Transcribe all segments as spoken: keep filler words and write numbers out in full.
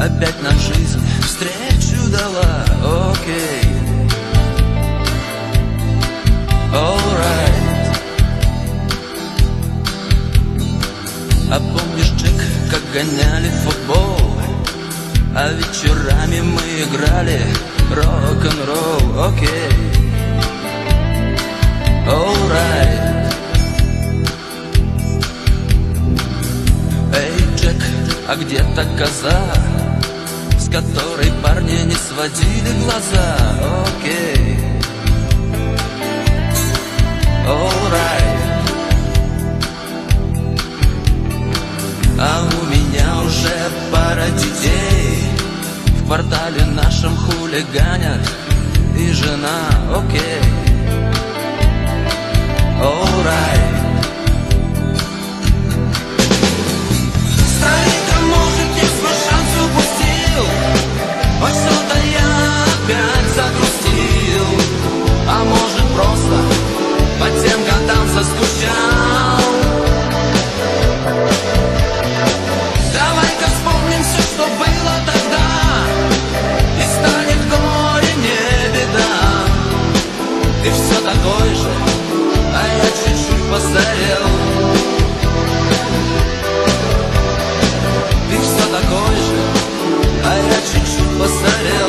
опять нам жизнь встречу дала. Окей, alright. А помнишь, Джек, как гоняли в футбол, а вечерами мы играли рок-н-ролл? Окей, alright. Эй, Джек, а где та коза, с которой парни не сводили глаза? Окей, alright. А у меня уже пара детей, в квартале нашем хулиганят и жена. Окей, alright. Старика, может, я свой шанс упустил, ой, что-то я опять загрустил, а может, просто по тем годам заскучал. Давай-ка вспомним все, что было тогда, и станет горе не беда. Ты все такой же, а я чуть-чуть постарел. Ты все такой же, а я чуть-чуть постарел.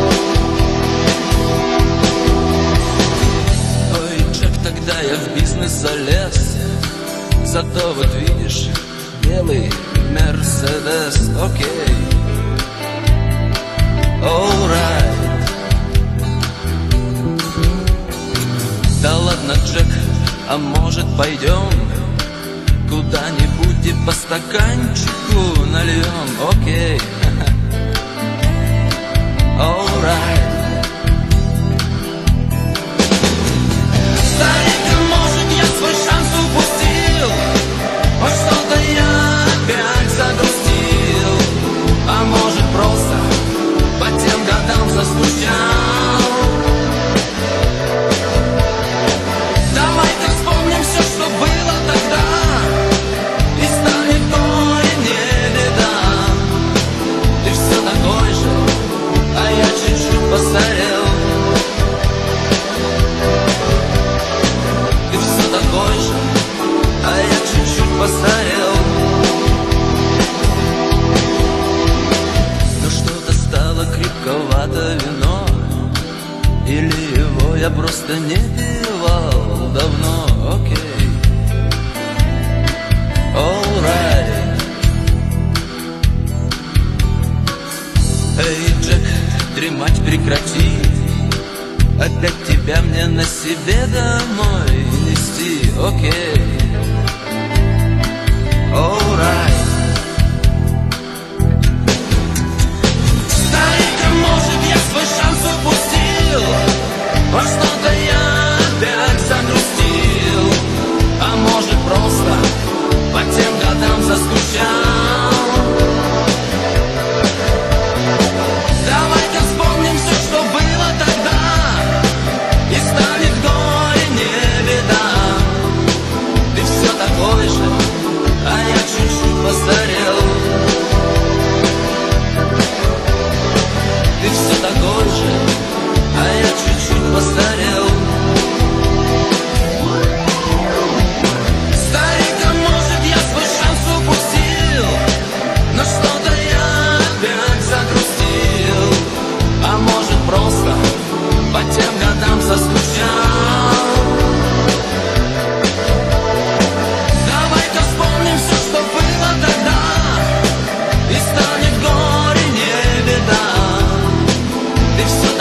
Ой, Джек, тогда я в бизнес залез, зато вот видишь, белый Мерседес. Окей, alright. Да ладно, Джек, а может пойдем куда-нибудь и по стаканчику нальем? Окей, alright. Старика, может, я свой шанс упустил, ой, что-то я опять загрустил, а может, просто по тем годам заскучал. Давай-ка вспомним все, что было тогда, и станет горе не беда. Ты все такой же, а я чуть-чуть постарел. Ты все такой же, а я чуть-чуть постарел. Но что-то стало крепковато вино, или его я просто не пивал давно. Окей, alright. Эй, Джек, дремать прекрати, опять тебя мне на себе домой нести. Окей, alright. Старика, может, я свой шанс упустил, ой, что-то я опять загрустил, а может, просто по тем годам заскучал. Давай-ка вспомним все, что было тогда, и станет горе не беда. Ты все такой же, а я чуть-чуть постарел. Ты все такой же, а я чуть-чуть постарел. Старика, может, я свой шанс упустил, но что-то я опять загрустил, а может, просто по тем годам заскучал. Давай-ка вспомним все, что было тогда, и станет горе не беда. Ты все